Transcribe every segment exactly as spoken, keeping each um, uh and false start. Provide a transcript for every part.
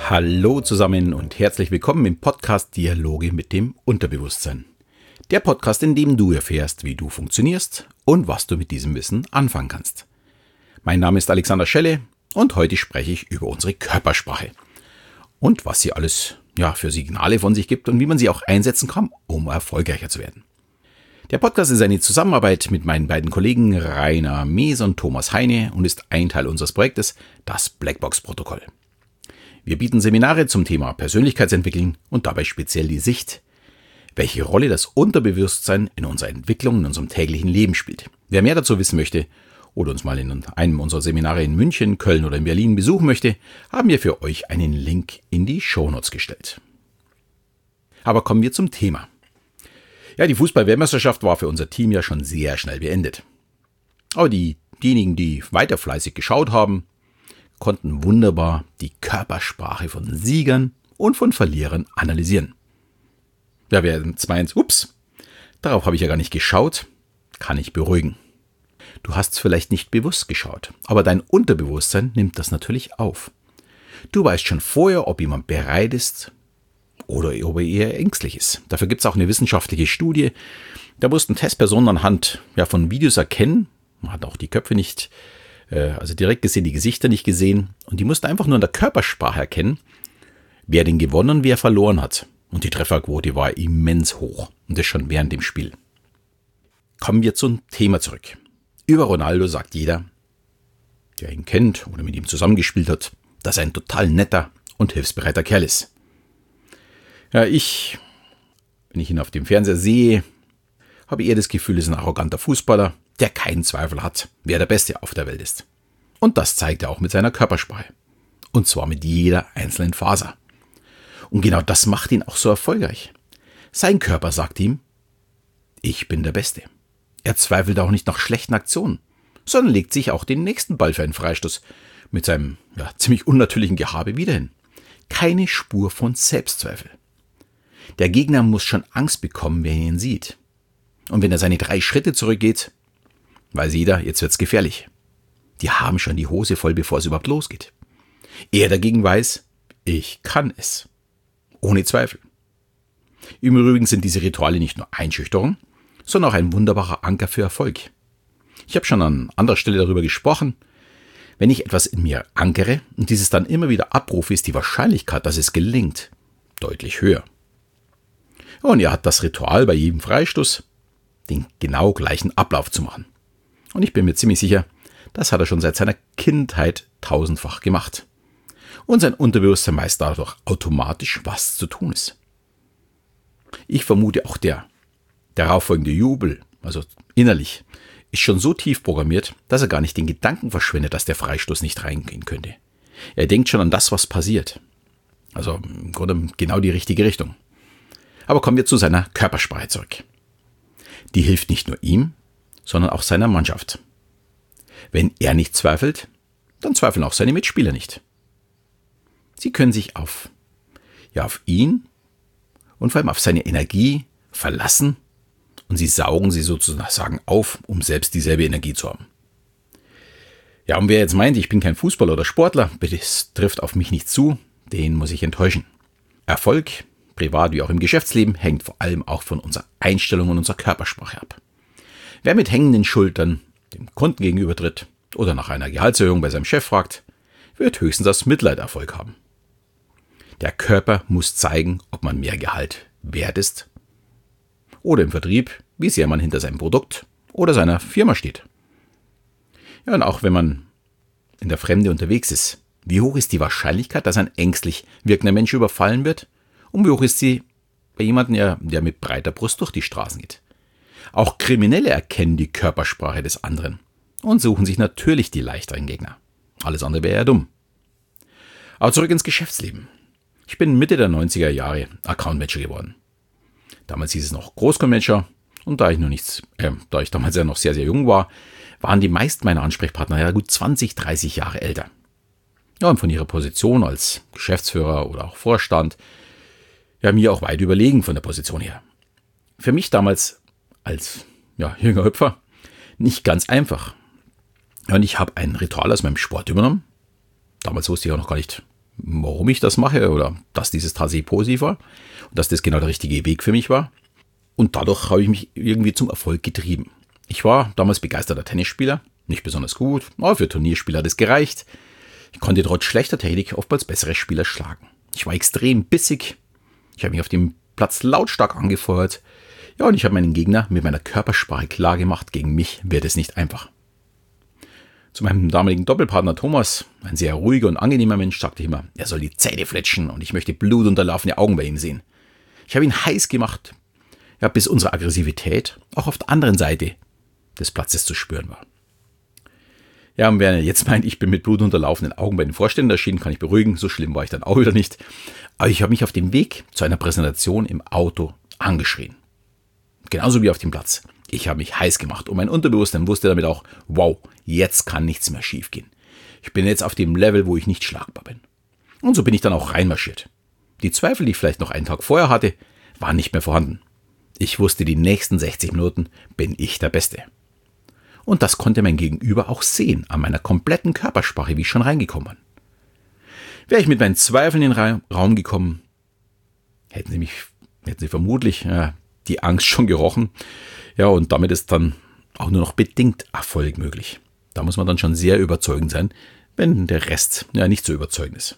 Hallo zusammen und herzlich willkommen im Podcast Dialoge mit dem Unterbewusstsein. Der Podcast, in dem du erfährst, wie du funktionierst und was du mit diesem Wissen anfangen kannst. Mein Name ist Alexander Schelle und heute spreche ich über unsere Körpersprache und was sie alles ja, für Signale von sich gibt und wie man sie auch einsetzen kann, um erfolgreicher zu werden. Der Podcast ist eine Zusammenarbeit mit meinen beiden Kollegen Rainer Mees und Thomas Heine und ist ein Teil unseres Projektes, das Blackbox-Protokoll. Wir bieten Seminare zum Thema Persönlichkeitsentwicklung und dabei speziell die Sicht, welche Rolle das Unterbewusstsein in unserer Entwicklung, in unserem täglichen Leben spielt. Wer mehr dazu wissen möchte oder uns mal in einem unserer Seminare in München, Köln oder in Berlin besuchen möchte, haben wir für euch einen Link in die Shownotes gestellt. Aber kommen wir zum Thema. Ja, die Fußball-Weltmeisterschaft war für unser Team ja schon sehr schnell beendet. Aber die, diejenigen, die weiter fleißig geschaut haben, konnten wunderbar die Körpersprache von Siegern und von Verlierern analysieren. Ja, wer jetzt meint, ups, darauf habe ich ja gar nicht geschaut, kann ich beruhigen. Du hast es vielleicht nicht bewusst geschaut, aber dein Unterbewusstsein nimmt das natürlich auf. Du weißt schon vorher, ob jemand bereit ist oder ob er eher ängstlich ist. Dafür gibt es auch eine wissenschaftliche Studie. Da mussten Testpersonen anhand ja, von Videos erkennen, man hat auch die Köpfe nicht, äh, also direkt gesehen, die Gesichter nicht gesehen, und die mussten einfach nur in der Körpersprache erkennen, wer denn gewonnen und wer verloren hat. Und die Trefferquote war immens hoch, und das schon während dem Spiel. Kommen wir zum Thema zurück. Über Ronaldo sagt jeder, der ihn kennt oder mit ihm zusammengespielt hat, dass er ein total netter und hilfsbereiter Kerl ist. Ja, ich, wenn ich ihn auf dem Fernseher sehe, habe eher das Gefühl, er ist ein arroganter Fußballer, der keinen Zweifel hat, wer der Beste auf der Welt ist. Und das zeigt er auch mit seiner Körpersprache. Und zwar mit jeder einzelnen Faser. Und genau das macht ihn auch so erfolgreich. Sein Körper sagt ihm, ich bin der Beste. Er zweifelt auch nicht nach schlechten Aktionen, sondern legt sich auch den nächsten Ball für einen Freistoß mit seinem ja, ziemlich unnatürlichen Gehabe wieder hin. Keine Spur von Selbstzweifel. Der Gegner muss schon Angst bekommen, wenn er ihn sieht. Und wenn er seine drei Schritte zurückgeht, weiß jeder, jetzt wird's gefährlich. Die haben schon die Hose voll, bevor es überhaupt losgeht. Er dagegen weiß, ich kann es. Ohne Zweifel. Im Übrigen sind diese Rituale nicht nur Einschüchterung, sondern auch ein wunderbarer Anker für Erfolg. Ich habe schon an anderer Stelle darüber gesprochen. Wenn ich etwas in mir ankere und dieses dann immer wieder abrufe, ist die Wahrscheinlichkeit, dass es gelingt, deutlich höher. Und er hat das Ritual bei jedem Freistoß, den genau gleichen Ablauf zu machen. Und ich bin mir ziemlich sicher, das hat er schon seit seiner Kindheit tausendfach gemacht. Und sein Unterbewusstsein weiß dadurch automatisch, was zu tun ist. Ich vermute auch der darauffolgende Jubel, also innerlich, ist schon so tief programmiert, dass er gar nicht den Gedanken verschwendet, dass der Freistoß nicht reingehen könnte. Er denkt schon an das, was passiert. Also im Grunde genau die richtige Richtung. Aber kommen wir zu seiner Körpersprache zurück. Die hilft nicht nur ihm, sondern auch seiner Mannschaft. Wenn er nicht zweifelt, dann zweifeln auch seine Mitspieler nicht. Sie können sich auf, ja, auf ihn und vor allem auf seine Energie verlassen und sie saugen sie sozusagen auf, um selbst dieselbe Energie zu haben. Ja, und wer jetzt meint, ich bin kein Fußballer oder Sportler, das trifft auf mich nicht zu, den muss ich enttäuschen. Erfolg, privat wie auch im Geschäftsleben, hängt vor allem auch von unserer Einstellung und unserer Körpersprache ab. Wer mit hängenden Schultern dem Kunden gegenübertritt oder nach einer Gehaltserhöhung bei seinem Chef fragt, wird höchstens das Mitleiderfolg haben. Der Körper muss zeigen, ob man mehr Gehalt wert ist oder im Vertrieb, wie sehr man hinter seinem Produkt oder seiner Firma steht. Ja, und auch wenn man in der Fremde unterwegs ist, wie hoch ist die Wahrscheinlichkeit, dass ein ängstlich wirkender Mensch überfallen wird? Und wie hoch ist sie bei jemandem, der mit breiter Brust durch die Straßen geht? Auch Kriminelle erkennen die Körpersprache des anderen und suchen sich natürlich die leichteren Gegner. Alles andere wäre ja dumm. Aber zurück ins Geschäftsleben. Ich bin Mitte der neunziger Jahre Account Manager geworden. Damals hieß es noch Großkonmanager und da ich noch nichts, äh, da ich damals ja noch sehr, sehr jung war, waren die meisten meiner Ansprechpartner ja gut zwanzig, dreißig Jahre älter. Ja, und von ihrer Position als Geschäftsführer oder auch Vorstand, ja, mir auch weit überlegen von der Position her. Für mich damals als ja, junger Hüpfer nicht ganz einfach. Und ich habe ein Ritual aus meinem Sport übernommen. Damals wusste ich auch noch gar nicht, warum ich das mache oder dass dieses tatsächlich positiv war und dass das genau der richtige Weg für mich war. Und dadurch habe ich mich irgendwie zum Erfolg getrieben. Ich war damals begeisterter Tennisspieler, nicht besonders gut, aber für Turnierspieler hat es gereicht. Ich konnte trotz schlechter Technik oftmals bessere Spieler schlagen. Ich war extrem bissig, ich habe mich auf dem Platz lautstark angefeuert. Ja, und ich habe meinen Gegner mit meiner Körpersprache klar gemacht, gegen mich wird es nicht einfach. Zu meinem damaligen Doppelpartner Thomas, ein sehr ruhiger und angenehmer Mensch, sagte ich immer, er soll die Zähne fletschen und ich möchte blutunterlaufene Augen bei ihm sehen. Ich habe ihn heiß gemacht, ja, bis unsere Aggressivität auch auf der anderen Seite des Platzes zu spüren war. Ja, und wer jetzt meint, ich bin mit blutunterlaufenden Augen bei den Vorständen erschienen, kann ich beruhigen, so schlimm war ich dann auch wieder nicht. Aber ich habe mich auf dem Weg zu einer Präsentation im Auto angeschrien. Genauso wie auf dem Platz. Ich habe mich heiß gemacht und mein Unterbewusstsein wusste damit auch, wow, jetzt kann nichts mehr schief gehen. Ich bin jetzt auf dem Level, wo ich nicht schlagbar bin. Und so bin ich dann auch reinmarschiert. Die Zweifel, die ich vielleicht noch einen Tag vorher hatte, waren nicht mehr vorhanden. Ich wusste, die nächsten sechzig Minuten bin ich der Beste. Und das konnte mein Gegenüber auch sehen, an meiner kompletten Körpersprache, wie ich schon reingekommen bin. Wäre ich mit meinen Zweifeln in den Raum gekommen, hätten sie mich, hätten sie vermutlich ja, die Angst schon gerochen. Ja, und damit ist dann auch nur noch bedingt Erfolg möglich. Da muss man dann schon sehr überzeugend sein, wenn der Rest ja nicht so überzeugend ist.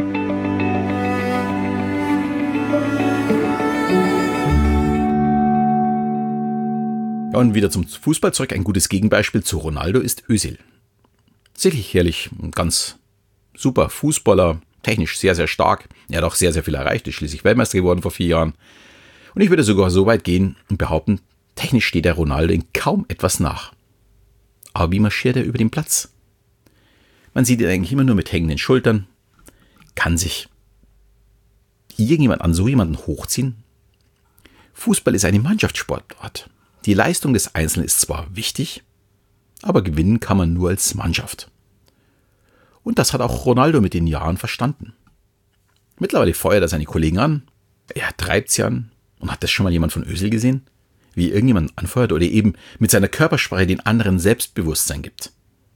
Ja, und wieder zum Fußball zurück. Ein gutes Gegenbeispiel zu Ronaldo ist Özil. Sicherlich ein ganz super Fußballer, technisch sehr, sehr stark. Er hat auch sehr, sehr viel erreicht, ist schließlich Weltmeister geworden vor vier Jahren. Und ich würde sogar so weit gehen und behaupten, technisch steht der Ronaldo in kaum etwas nach. Aber wie marschiert er über den Platz? Man sieht ihn eigentlich immer nur mit hängenden Schultern. Kann sich irgendjemand an so jemanden hochziehen? Fußball ist eine Mannschaftssportart. Die Leistung des Einzelnen ist zwar wichtig, aber gewinnen kann man nur als Mannschaft. Und das hat auch Ronaldo mit den Jahren verstanden. Mittlerweile feuert er seine Kollegen an, er treibt sie an. Und hat das schon mal jemand von Özil gesehen? Wie irgendjemand anfeuert oder eben mit seiner Körpersprache den anderen Selbstbewusstsein gibt?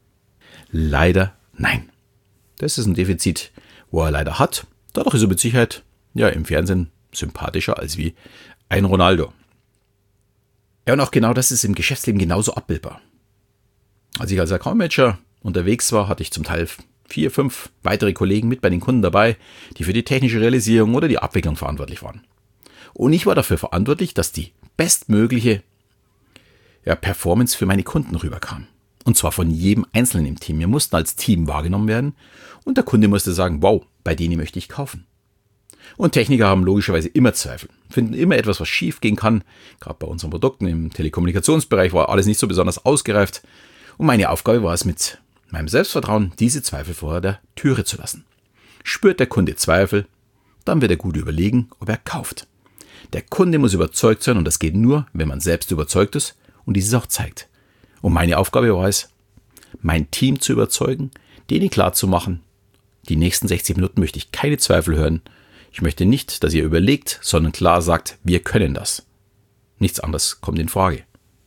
Leider nein. Das ist ein Defizit, wo er leider hat. Dadurch ist er mit Sicherheit ja, im Fernsehen sympathischer als wie ein Ronaldo. Ja, und auch genau das ist im Geschäftsleben genauso abbildbar. Als ich als Account-Manager unterwegs war, hatte ich zum Teil vier, fünf weitere Kollegen mit bei den Kunden dabei, die für die technische Realisierung oder die Abwicklung verantwortlich waren. Und ich war dafür verantwortlich, dass die bestmögliche ja, Performance für meine Kunden rüberkam. Und zwar von jedem Einzelnen im Team. Wir mussten als Team wahrgenommen werden und der Kunde musste sagen, wow, bei denen möchte ich kaufen. Und Techniker haben logischerweise immer Zweifel, finden immer etwas, was schief gehen kann. Gerade bei unseren Produkten im Telekommunikationsbereich war alles nicht so besonders ausgereift. Und meine Aufgabe war es, mit meinem Selbstvertrauen diese Zweifel vor der Türe zu lassen. Spürt der Kunde Zweifel, dann wird er gut überlegen, ob er kauft. Der Kunde muss überzeugt sein und das geht nur, wenn man selbst überzeugt ist und dieses auch zeigt. Und meine Aufgabe war es, mein Team zu überzeugen, denen klarzumachen, die nächsten sechzig Minuten möchte ich keine Zweifel hören. Ich möchte nicht, dass ihr überlegt, sondern klar sagt, wir können das. Nichts anderes kommt in Frage.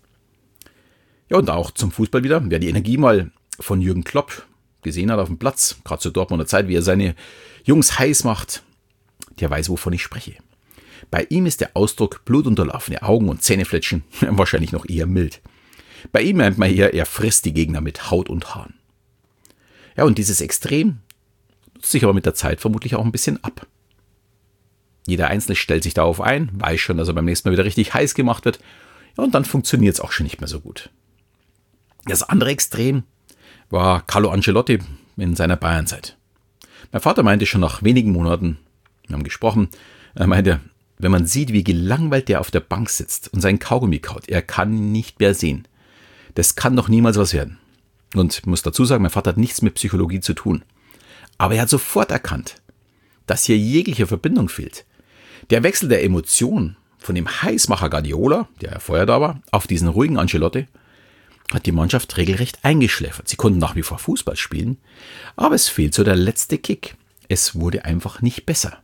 Ja, und auch zum Fußball wieder. Wer die Energie mal von Jürgen Klopp gesehen hat auf dem Platz, gerade zur Dortmunder Zeit, wie er seine Jungs heiß macht, der weiß, wovon ich spreche. Bei ihm ist der Ausdruck blutunterlaufene Augen und Zähnefletschen wahrscheinlich noch eher mild. Bei ihm meint man eher, er frisst die Gegner mit Haut und Haaren. Ja, und dieses Extrem nutzt sich aber mit der Zeit vermutlich auch ein bisschen ab. Jeder Einzelne stellt sich darauf ein, weiß schon, dass er beim nächsten Mal wieder richtig heiß gemacht wird. Ja, und dann funktioniert es auch schon nicht mehr so gut. Das andere Extrem war Carlo Ancelotti in seiner Bayernzeit. Mein Vater meinte schon nach wenigen Monaten, wir haben gesprochen, er meinte, wenn man sieht, wie gelangweilt der auf der Bank sitzt und seinen Kaugummi kaut, er kann nicht mehr sehen. Das kann doch niemals was werden. Und ich muss dazu sagen, mein Vater hat nichts mit Psychologie zu tun. Aber er hat sofort erkannt, dass hier jegliche Verbindung fehlt. Der Wechsel der Emotionen von dem Heißmacher Guardiola, der ja vorher da war, auf diesen ruhigen Ancelotti, hat die Mannschaft regelrecht eingeschläfert. Sie konnten nach wie vor Fußball spielen, aber es fehlt so der letzte Kick. Es wurde einfach nicht besser.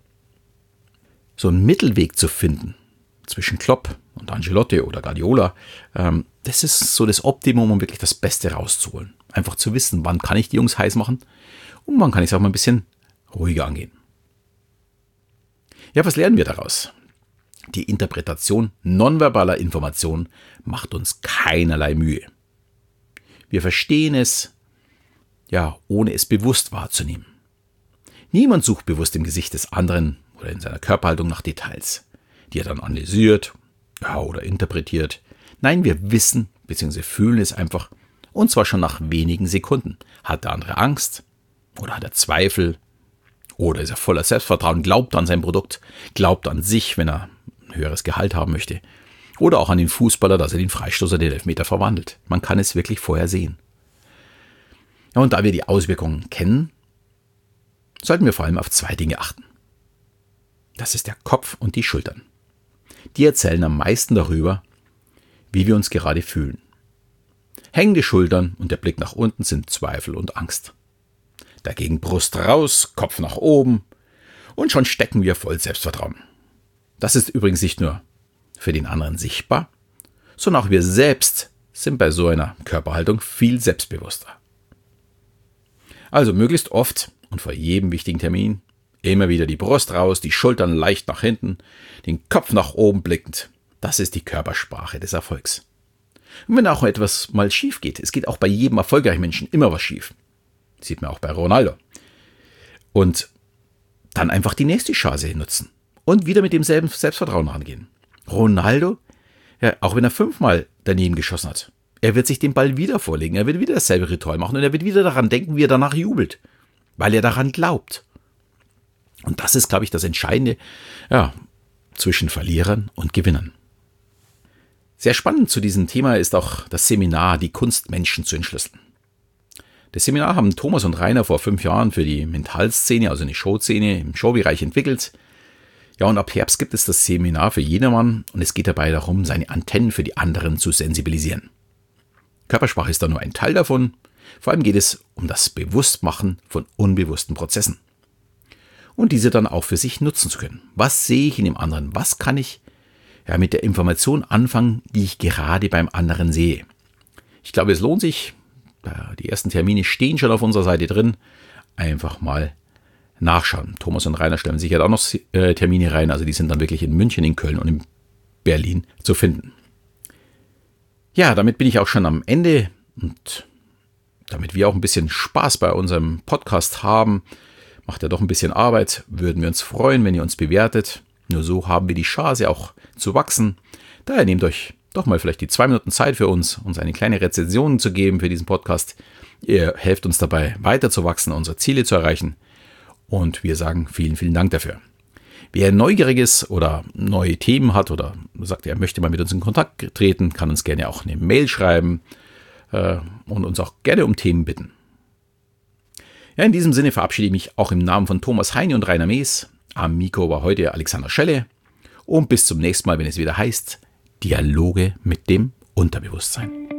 So einen Mittelweg zu finden zwischen Klopp und Ancelotti oder Guardiola, ähm, das ist so das Optimum, um wirklich das Beste rauszuholen. Einfach zu wissen, wann kann ich die Jungs heiß machen und wann kann ich es auch mal ein bisschen ruhiger angehen. Ja, was lernen wir daraus? Die Interpretation nonverbaler Informationen macht uns keinerlei Mühe. Wir verstehen es, ja, ohne es bewusst wahrzunehmen. Niemand sucht bewusst im Gesicht des anderen oder in seiner Körperhaltung nach Details, die er dann analysiert, ja, oder interpretiert. Nein, wir wissen bzw. fühlen es einfach, und zwar schon nach wenigen Sekunden. Hat der andere Angst oder hat er Zweifel oder ist er voller Selbstvertrauen, glaubt an sein Produkt, glaubt an sich, wenn er ein höheres Gehalt haben möchte, oder auch an den Fußballer, dass er den Freistoß oder den Elfmeter verwandelt. Man kann es wirklich vorher sehen. Ja, und da wir die Auswirkungen kennen, sollten wir vor allem auf zwei Dinge achten. Das ist der Kopf und die Schultern. Die erzählen am meisten darüber, wie wir uns gerade fühlen. Hängende Schultern und der Blick nach unten sind Zweifel und Angst. Dagegen Brust raus, Kopf nach oben und schon stecken wir voll Selbstvertrauen. Das ist übrigens nicht nur für den anderen sichtbar, sondern auch wir selbst sind bei so einer Körperhaltung viel selbstbewusster. Also möglichst oft und vor jedem wichtigen Termin immer wieder die Brust raus, die Schultern leicht nach hinten, den Kopf nach oben blickend. Das ist die Körpersprache des Erfolgs. Und wenn auch etwas mal schief geht, es geht auch bei jedem erfolgreichen Menschen immer was schief. Sieht man auch bei Ronaldo. Und dann einfach die nächste Chance nutzen und wieder mit demselben Selbstvertrauen rangehen. Ronaldo, ja, auch wenn er fünfmal daneben geschossen hat, er wird sich den Ball wieder vorlegen, er wird wieder dasselbe Ritual machen und er wird wieder daran denken, wie er danach jubelt, weil er daran glaubt. Und das ist, glaube ich, das Entscheidende, ja, zwischen Verlierern und Gewinnern. Sehr spannend zu diesem Thema ist auch das Seminar Die Kunst, Menschen zu entschlüsseln. Das Seminar haben Thomas und Rainer vor fünf Jahren für die Mentalszene, also eine Showszene im Showbereich entwickelt. Ja, und ab Herbst gibt es das Seminar für jedermann und es geht dabei darum, seine Antennen für die anderen zu sensibilisieren. Körpersprache ist da nur ein Teil davon. Vor allem geht es um das Bewusstmachen von unbewussten Prozessen. Und diese dann auch für sich nutzen zu können. Was sehe ich in dem anderen? Was kann ich ja mit der Information anfangen, die ich gerade beim anderen sehe? Ich glaube, es lohnt sich, die ersten Termine stehen schon auf unserer Seite drin, einfach mal nachschauen. Thomas und Rainer stellen sicher auch noch Termine rein, also die sind dann wirklich in München, in Köln und in Berlin zu finden. Ja, damit bin ich auch schon am Ende und damit wir auch ein bisschen Spaß bei unserem Podcast haben, macht ja doch ein bisschen Arbeit, würden wir uns freuen, wenn ihr uns bewertet. Nur so haben wir die Chance auch zu wachsen. Daher nehmt euch doch mal vielleicht die zwei Minuten Zeit für uns, uns eine kleine Rezension zu geben für diesen Podcast. Ihr helft uns dabei, weiter zu wachsen, unsere Ziele zu erreichen. Und wir sagen vielen, vielen Dank dafür. Wer neugierig ist oder neue Themen hat oder sagt, er möchte mal mit uns in Kontakt treten, kann uns gerne auch eine Mail schreiben äh, und uns auch gerne um Themen bitten. Ja, in diesem Sinne verabschiede ich mich auch im Namen von Thomas Heine und Rainer Mees. Am Mikro war heute Alexander Schelle. Und bis zum nächsten Mal, wenn es wieder heißt, Dialoge mit dem Unterbewusstsein.